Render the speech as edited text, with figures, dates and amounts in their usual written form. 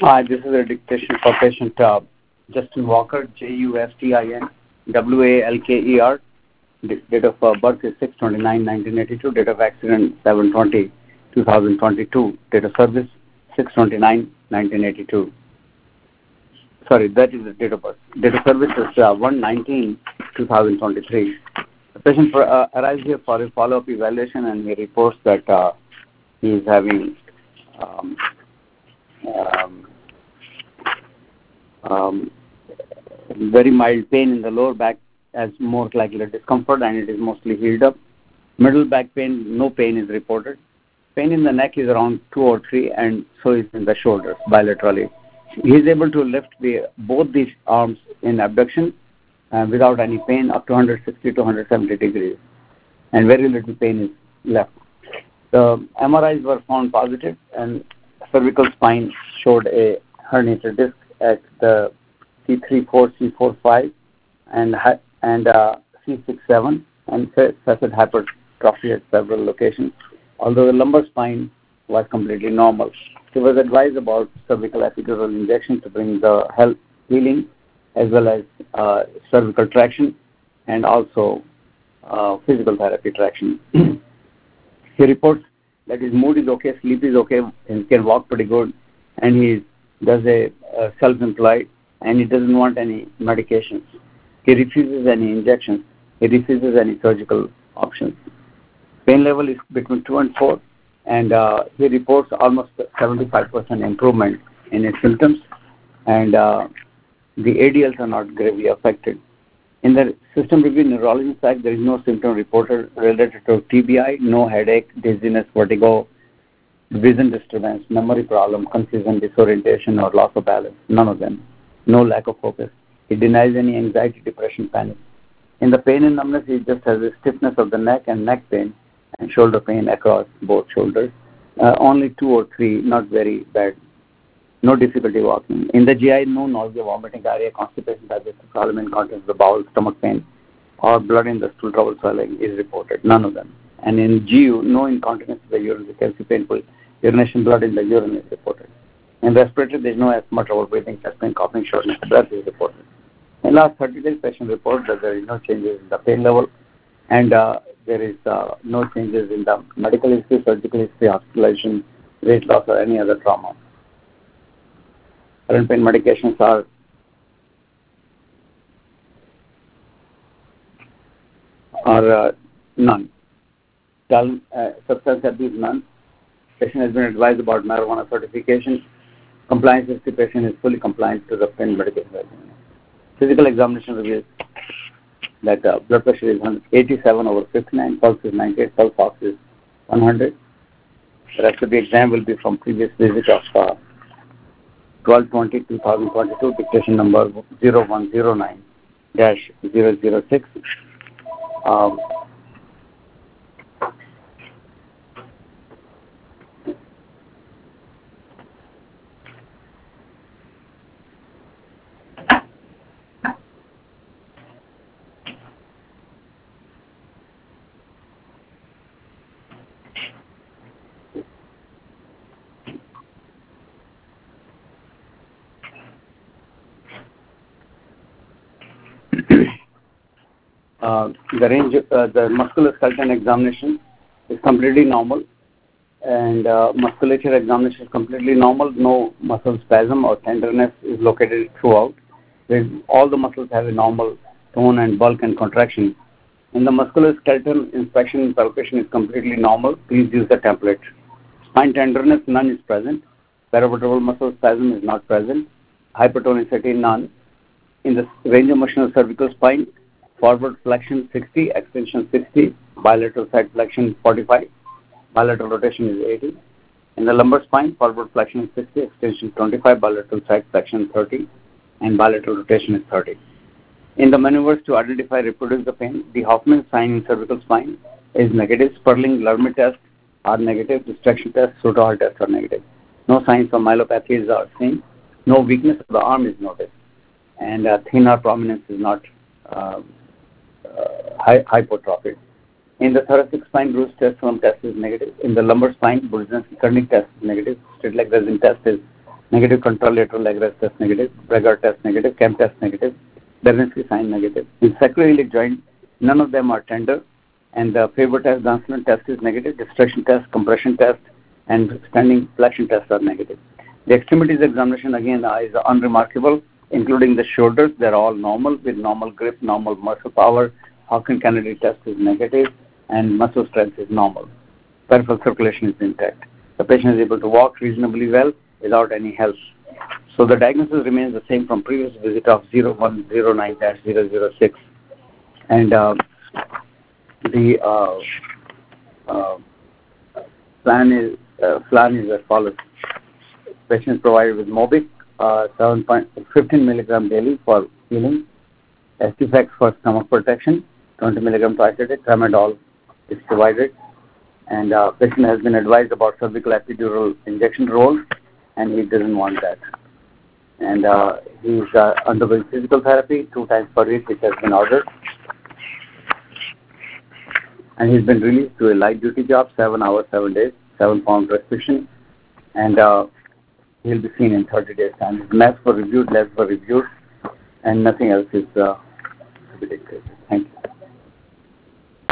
Hi, this is a dictation for patient Justin Walker, Justin Walker. Date of birth is 6/29/1982. Date of accident 7/20/2022. Date of service 6/29/1982. Sorry, that is the date of birth. Date of service is 1/19/2023. The patient arrives here for a follow-up evaluation, and he reports that he is having very mild pain in the lower back as more likely discomfort, and it is mostly healed up. Middle back pain, no pain is reported. Pain in the neck is around 2 or 3, and so is in the shoulders bilaterally. He is able to lift both these arms in abduction without any pain up to 160 to 170 degrees, and very little pain is left. The MRIs were found positive, and cervical spine showed a herniated disc at the C3-4, C4-5, and C6-7, and facet hypertrophy at several locations. Although the lumbar spine was completely normal, he was advised about cervical epidural injection to bring the healing, as well as cervical traction, and also physical therapy traction. He reports that his mood is okay, sleep is okay, and he can walk pretty good, and he does a self-employed, and he doesn't want any medications. He refuses any injections. He refuses any surgical options. Pain level is between 2 and 4, and he reports almost 75% improvement in his symptoms, and the ADLs are not gravely affected. In the system review neurology side, there is no symptom reported related to TBI, no headache, dizziness, vertigo, vision disturbance, memory problem, confusion, disorientation, or loss of balance. None of them. No lack of focus. He denies any anxiety, depression, panic. In the pain and numbness, he just has a stiffness of the neck and neck pain and shoulder pain across both shoulders. Only 2 or 3, not very bad. No difficulty walking. In the GI, no nausea, vomiting, diarrhea, constipation, digestive problem, incontinence of the bowel, stomach pain, or blood in the stool, trouble swelling is reported. None of them. And in GU, no incontinence of the urine, vacancy, painful urination, blood in the urine is reported. In respiratory, there is no asthma, trouble breathing, chest pain, coughing, shortness of breath is reported. In last 30 days, patient reports that there is no changes in the pain level, and there is no changes in the medical history, surgical history, hospitalization, weight loss, or any other trauma. Current pain medications are none. Substance abuse, none. Patient has been advised about marijuana certification. Compliance is the patient is fully compliant to the pain medication regimen. Physical examination reveals that blood pressure is 87/59, pulse is 98, pulse ox is 100. The rest of the exam will be from previous visit of 12/20/2022, dictation number 0109-006. The musculoskeletal examination is completely normal, and musculature examination is completely normal. No muscle spasm or tenderness is located throughout. All the muscles have a normal tone and bulk and contraction. In the musculoskeletal inspection and palpation is completely normal. Please use the template. Spine tenderness, none is present. Paravertebral muscle spasm is not present. Hypertonicity, none. In the range of motion of cervical spine, forward flexion 60, extension 60, bilateral side flexion 45, bilateral rotation is 80. In the lumbar spine, forward flexion is 60, extension 25, bilateral side flexion 30, and bilateral rotation is 30. In the maneuvers to identify reproduce the pain, the Hoffman sign in cervical spine is negative. Sperling Lermit test are negative. Distraction test, Sotomayor test are negative. No signs of myelopathies are seen. No weakness of the arm is noticed, and thin arm prominence is not hypertrophic. In the thoracic spine, Bruce test, Thumb test is negative. In the lumbar spine, Brudzinski-Kernig test is negative. Straight leg resin test is negative control lateral leg rest test negative, Bragger test negative, Chem test negative, Bernstein sign negative. In sacroiliac joint, none of them are tender, and the Faber test, Dunstan test is negative, distraction test, compression test, and standing flexion test are negative. The extremities examination again is unremarkable, including the shoulders. They're all normal with normal grip, normal muscle power. Hawkins-Kennedy test is negative, and muscle strength is normal. Peripheral circulation is intact. The patient is able to walk reasonably well without any help. So the diagnosis remains the same from previous visit of 0109-006. And the plan is as follows. Patient is provided with Mobic, 15 milligram daily for healing, Estifax for stomach protection, 20 milligram twice a day, Tramadol is provided, and patient has been advised about cervical epidural injection rolls, and he doesn't want that. And he's undergoing physical therapy 2 times per week, which has been ordered. And he's been released to a light duty job, 7 hours, 7 days, 7-pound restriction, and he'll be seen in 30 days' time. His meds were reviewed, labs were reviewed, and nothing else is to be dictated. Thank you.